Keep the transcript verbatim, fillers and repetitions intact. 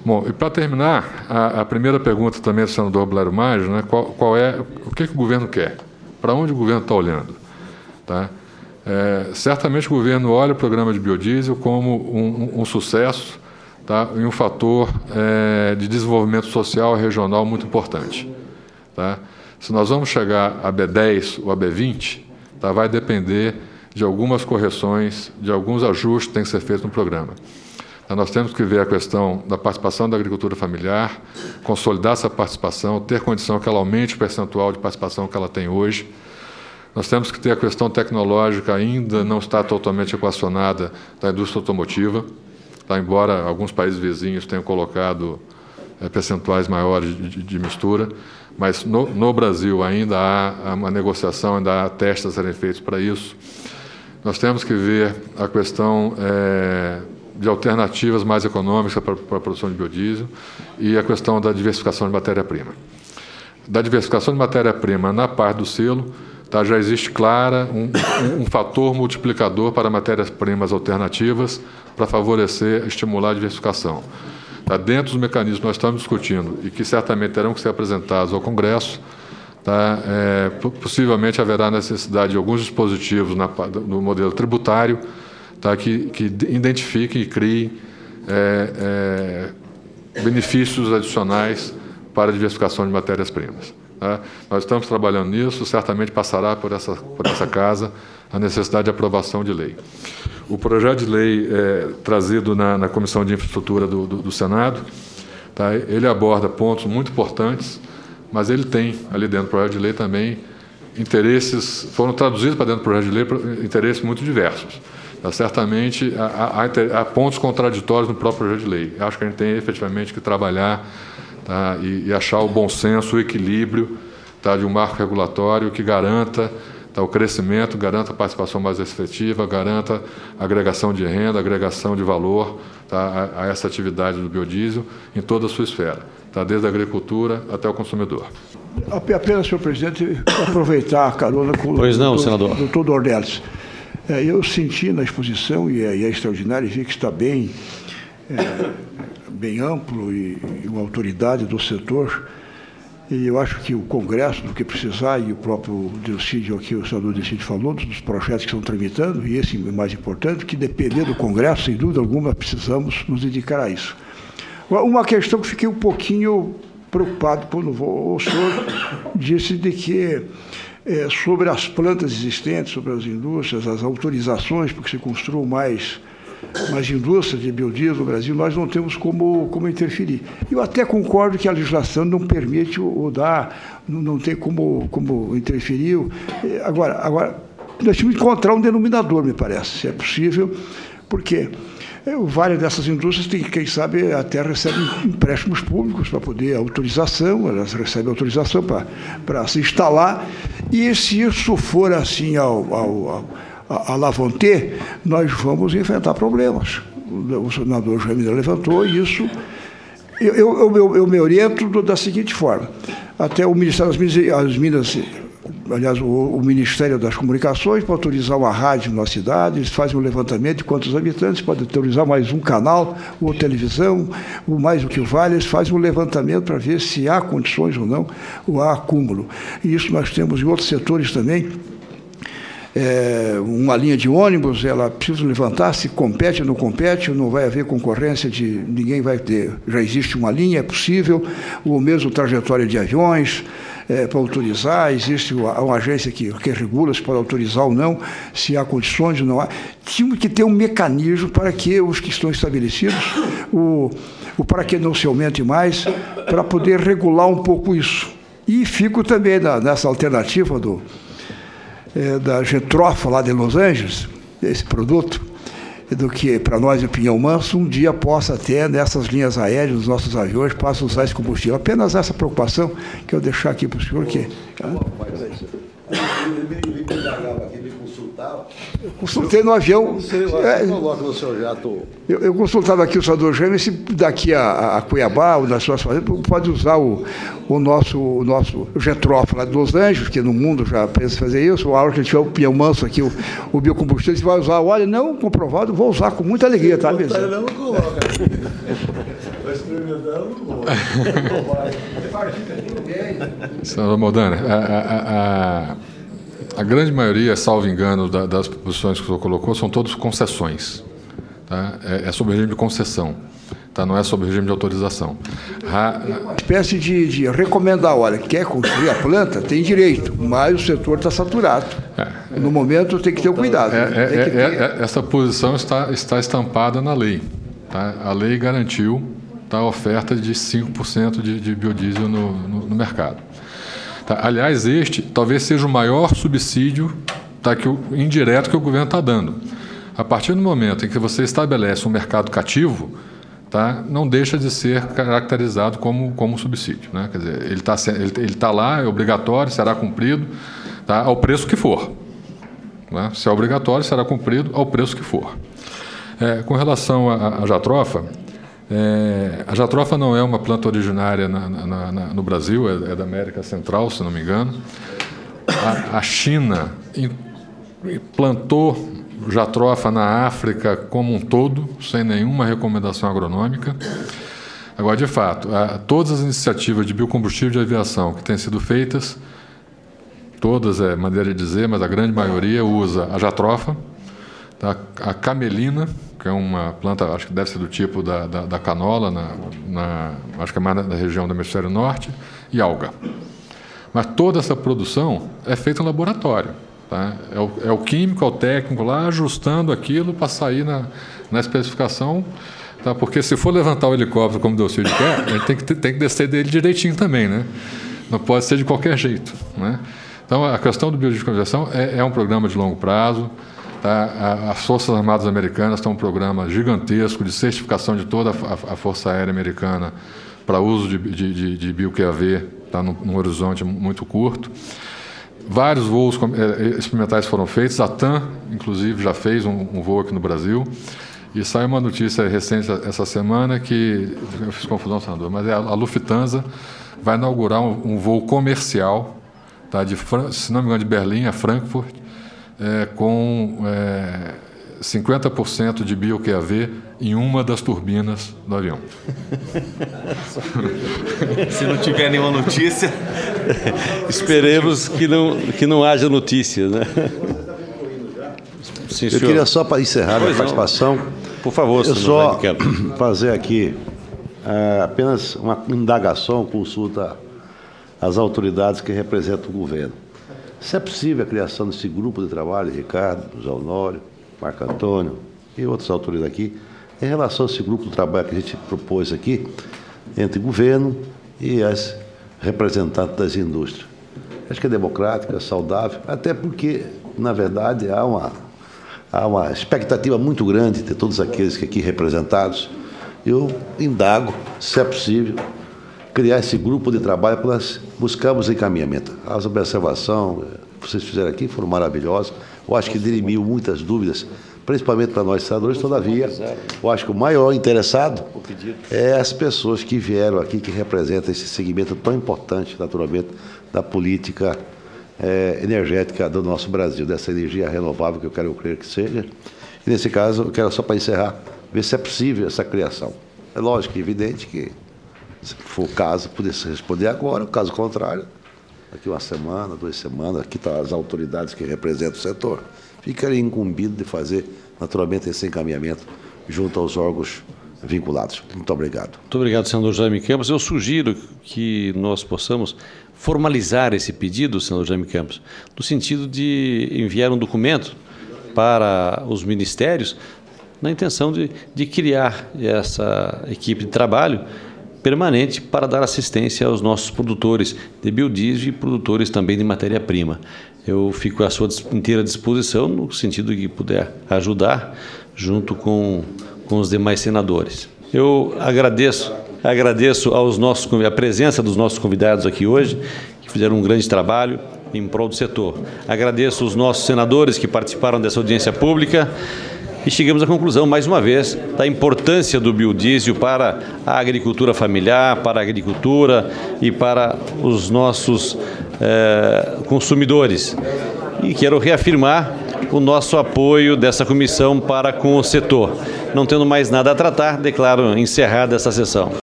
Bom, e para terminar, a, a primeira pergunta também do senador Blairo Maggi, né, qual, qual é, o que, que o governo quer? Para onde o governo está olhando? Tá? É, certamente o governo olha o programa de biodiesel como um, um, um sucesso, tá, e um fator é, de desenvolvimento social e regional muito importante. Tá? Se nós vamos chegar a B dez ou a B vinte, tá, vai depender de algumas correções, de alguns ajustes que têm que ser feitos no programa. Então, nós temos que ver a questão da participação da agricultura familiar, consolidar essa participação, ter condição que ela aumente o percentual de participação que ela tem hoje. Nós temos que ter a questão tecnológica, ainda não está totalmente equacionada, da indústria automotiva, tá? Embora alguns países vizinhos tenham colocado é, percentuais maiores de, de, de mistura, mas no, no Brasil ainda há uma negociação, ainda há testes a serem feitos para isso. Nós temos que ver a questão é, de alternativas mais econômicas para, para a produção de biodiesel e a questão da diversificação de matéria-prima. Da diversificação de matéria-prima na parte do selo, tá, já existe clara um, um, um fator multiplicador para matérias-primas alternativas para favorecer, estimular a diversificação. Tá, dentro dos mecanismos que nós estamos discutindo e que certamente terão que ser apresentados ao Congresso, tá, é, possivelmente haverá necessidade de alguns dispositivos na, no modelo tributário, tá, que, que identifiquem e criem é, é, benefícios adicionais para a diversificação de matérias-primas. Tá? Nós estamos trabalhando nisso, certamente passará por essa, por essa casa a necessidade de aprovação de lei. O projeto de lei é, trazido na, na Comissão de Infraestrutura do, do, do Senado, tá, ele aborda pontos muito importantes, mas ele tem ali dentro do projeto de lei também interesses, foram traduzidos para dentro do projeto de lei interesses muito diversos. Tá, certamente há, há, há pontos contraditórios no próprio projeto de lei. Acho que a gente tem efetivamente que trabalhar, tá, e, e achar o bom senso, o equilíbrio, tá, de um marco regulatório que garanta, tá, o crescimento, garanta a participação mais efetiva, garanta a agregação de renda, a agregação de valor, tá, a, a essa atividade do biodiesel em toda a sua esfera, tá, desde a agricultura até o consumidor. Apenas, senhor presidente, aproveitar a carona com pois não, o doutor, senador. doutor Dornelles. É, eu senti na exposição, e é, e é extraordinário, e vi que está bem, é, bem amplo e, e uma autoridade do setor, e eu acho que o Congresso, do que precisar, e o próprio Delcídio aqui, o senador Delcídio falou, dos projetos que estão tramitando, e esse é mais importante, que depender do Congresso, sem dúvida alguma, precisamos nos dedicar a isso. Uma questão que fiquei um pouquinho preocupado quando o senhor disse de que É, sobre as plantas existentes, sobre as indústrias, as autorizações, porque se construam mais, mais indústrias de biodiesel no Brasil, nós não temos como, como interferir. Eu até concordo que a legislação não permite ou dá, não, não tem como, como interferir. Agora, agora, nós temos que encontrar um denominador, me parece, se é possível, porque várias dessas indústrias, tem, quem sabe, até recebem empréstimos públicos para poder autorização, elas recebem autorização para, para se instalar, e se isso for assim ao, ao, ao, a Lavonté, nós vamos enfrentar problemas. O senador Jaime levantou isso. Eu, eu, eu, eu me oriento da seguinte forma, até o Ministério das Minas, as Minas aliás, o, o Ministério das Comunicações, para autorizar uma rádio na cidade, eles fazem um levantamento de quantos habitantes, pode autorizar mais um canal, ou televisão, ou mais o que vale, eles fazem um levantamento para ver se há condições ou não, ou há acúmulo. E isso nós temos em outros setores também. É, uma linha de ônibus, ela precisa levantar, se compete ou não compete, não vai haver concorrência de ninguém vai ter. Já existe uma linha, é possível, ou mesmo trajetória de aviões, é, para autorizar, existe uma, uma agência que, que regula se pode autorizar ou não, se há condições ou não há. Tínhamos que ter um mecanismo para que os que estão estabelecidos, o, o para que não se aumente mais, para poder regular um pouco isso. E fico também na, nessa alternativa do É, da Getrofa, lá de Los Angeles, esse produto, do que, para nós, em Pinhão Manso, um dia possa ter, nessas linhas aéreas, nos nossos aviões, possa usar esse combustível. Apenas essa preocupação que eu deixar aqui para o senhor. Que, eu consultei no avião. Eu, eu consultava aqui o senador Jaime, se daqui a, a Cuiabá, ou nas suas fazendas, pode usar o, o nosso, o nosso Getrofa lá de Los Angeles, que no mundo já pensa fazer isso, ou a hora que tiver o Pinhão Manso aqui, o, o biocombustível, você vai usar. Olha, não comprovado, vou usar com muita alegria, tá, mesmo? Não coloca. Senador Moldani, a, a, a, a grande maioria, salvo engano, da, das posições que o senhor colocou, são todas concessões. Tá? É, é sobre regime de concessão, tá? Não é sobre regime de autorização. A, uma espécie de, de recomendar, olha, quer construir a planta, tem direito, mas o setor está saturado. É, no momento tem que ter o cuidado. É, é, tem que ter... é, essa posição está, está estampada na lei. Tá? A lei garantiu, tá, a oferta de cinco por cento de, de biodiesel no, no, no mercado. Tá? Aliás, este talvez seja o maior subsídio, tá, que o, indireto que o governo está dando. A partir do momento em que você estabelece um mercado cativo, tá, não deixa de ser caracterizado como, como subsídio. Né? Quer dizer, ele está ele, ele tá lá, é obrigatório, será cumprido, tá, ao preço que for. Né? Se é obrigatório, será cumprido ao preço que for. É, com relação à Jatrofa, é, a Jatrofa não é uma planta originária na, na, na, no Brasil, é, é da América Central, se não me engano. A, a China plantou Jatrofa na África como um todo, sem nenhuma recomendação agronômica. Agora, de fato, a, todas as iniciativas de biocombustível de aviação que têm sido feitas, todas é maneira de dizer, mas a grande maioria usa a Jatrofa, tá? A camelina, que é uma planta, acho que deve ser do tipo da, da, da canola, na, na, acho que é mais na região do hemisfério norte, e alga. Mas toda essa produção é feita em laboratório. Tá? É, o, é o químico, é o técnico lá ajustando aquilo para sair na, na especificação, tá? Porque se for levantar o helicóptero como o Delcídio quer, a gente tem que, tem que descer dele direitinho também, né? Não pode ser de qualquer jeito. Né? Então, a questão do biodiesel de conversão é, é um programa de longo prazo. Tá? As Forças Armadas Americanas têm um programa gigantesco de certificação de toda a, a Força Aérea Americana para uso de, de, de, de bio-Q A V, tá? num, num horizonte muito curto. Vários voos experimentais foram feitos, a TAM, inclusive, já fez um, um voo aqui no Brasil, e saiu uma notícia recente essa semana que, eu fiz confusão, senador, mas é a, a Lufthansa vai inaugurar um, um voo comercial, tá, de, se não me engano, de Berlim a Frankfurt, é, com é, cinquenta por cento de bio-Q A V em uma das turbinas do avião. Se não tiver nenhuma notícia... Esperemos que não, que não haja notícias, né? Sim, eu queria só, para encerrar a participação, por favor, eu só fazer aqui uh, apenas uma indagação, consulta às autoridades que representam o governo. Se é possível a criação desse grupo de trabalho, Ricardo, José Honório, Marco Antônio e outras autoridades aqui, em relação a esse grupo de trabalho que a gente propôs aqui, entre governo e as representantes das indústrias. Acho que é democrática, saudável, até porque, na verdade, há uma, há uma expectativa muito grande de todos aqueles que aqui representados. Eu indago, se é possível, criar esse grupo de trabalho para nós buscarmos encaminhamento. As observações que vocês fizeram aqui foram maravilhosas. Eu acho que dirimiu muitas dúvidas, principalmente para nós senadores. Todavia, eu acho que o maior interessado é as pessoas que vieram aqui, que representam esse segmento tão importante, naturalmente, da política é, energética do nosso Brasil, dessa energia renovável que eu quero crer que seja. E, nesse caso, eu quero só para encerrar, ver se é possível essa criação. É lógico e evidente que, se for o caso, pudesse responder agora, caso contrário, daqui uma semana, duas semanas, aqui estão as autoridades que representam o setor, ficaria incumbido de fazer, naturalmente, esse encaminhamento junto aos órgãos vinculados. Muito obrigado. Muito obrigado, senador Jaime Campos. Eu sugiro que nós possamos formalizar esse pedido, senador Jaime Campos, no sentido de enviar um documento para os ministérios na intenção de, de criar essa equipe de trabalho permanente para dar assistência aos nossos produtores de biodiesel e produtores também de matéria-prima. Eu fico à sua inteira disposição no sentido de que puder ajudar junto com, com os demais senadores. Eu agradeço, agradeço aos nossos, a presença dos nossos convidados aqui hoje, que fizeram um grande trabalho em prol do setor. Agradeço os nossos senadores que participaram dessa audiência pública. E chegamos à conclusão, mais uma vez, da importância do biodiesel para a agricultura familiar, para a agricultura e para os nossos eh, consumidores. E quero reafirmar o nosso apoio dessa comissão para com o setor. Não tendo mais nada a tratar, declaro encerrada essa sessão.